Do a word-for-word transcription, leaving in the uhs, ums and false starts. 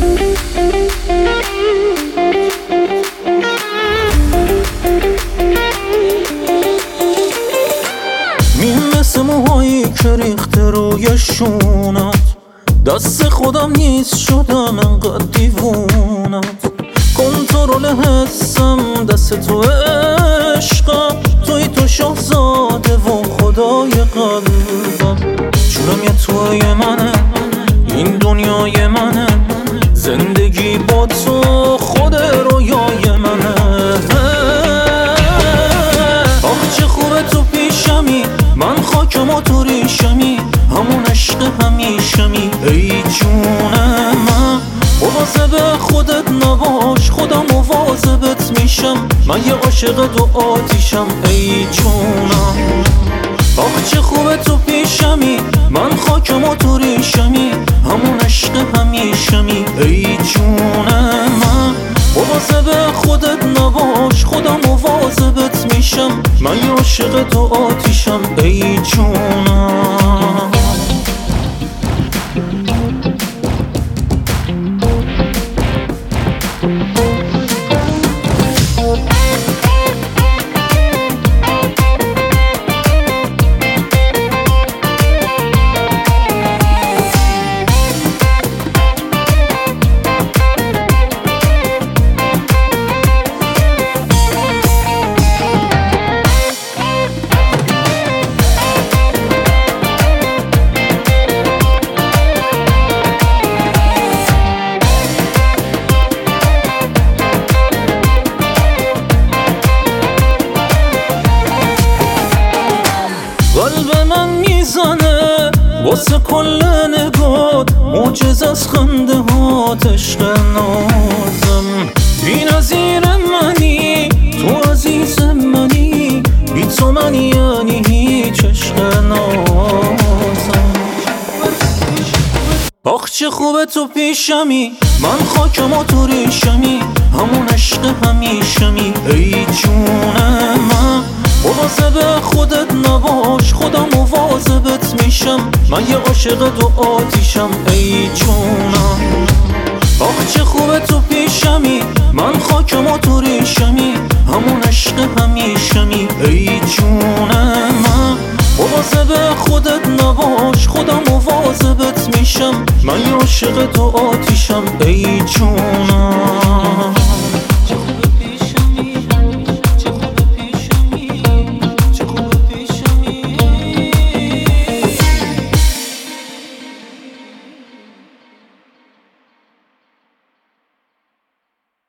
مثل موهایی که ریخته روی شونت، دست خودم نیست شدم انقدر دیوونت. کنترل حسم دست تو عشقم، توی تو شاهزاده و خدای قلبم. جونم یه توی منه، این دنیای منه، زندگی با تو خود رویای منه. آخ چه خوبه تو پیشمی، من خاکم و تو ریشمی، همون عشق همیشمی. ای جون من مواظب خودت نباش، خودم مواظبت میشم، من یه عاشق دو آتیشم. ای جونم آخ چه خوبه تو پیشمی، من خاکم و تو ریشمی، همون عشق همیشمی. ای جون من مواظب خودت نباش، خودم مواظبت میشم، من یه عاشق دو آتیشم. ای جونم قلب من میزنه واسه کل نگات، معجزه از خنده هات، عشق نازم. بی نظیر منی تو عزیز منی، بی تو من یعنی هیچ، عشق نازم. آخ چه خوبه تو پیشمی، من خاکم و تو ریشمی، همون عشق همیشمی. ای جون من مواظب خودت نباش، خودم مواظبت میشم، من یه عاشق دو آتیشم. ای جونم آخ چه خوبه تو پیشمی، من خاکم و تو ریشمی، همون عشق همیشمی. ای جون من مواظب خودت نباش، خودم مواظبت میشم، من یه عاشق دو آتیشم. ای جونم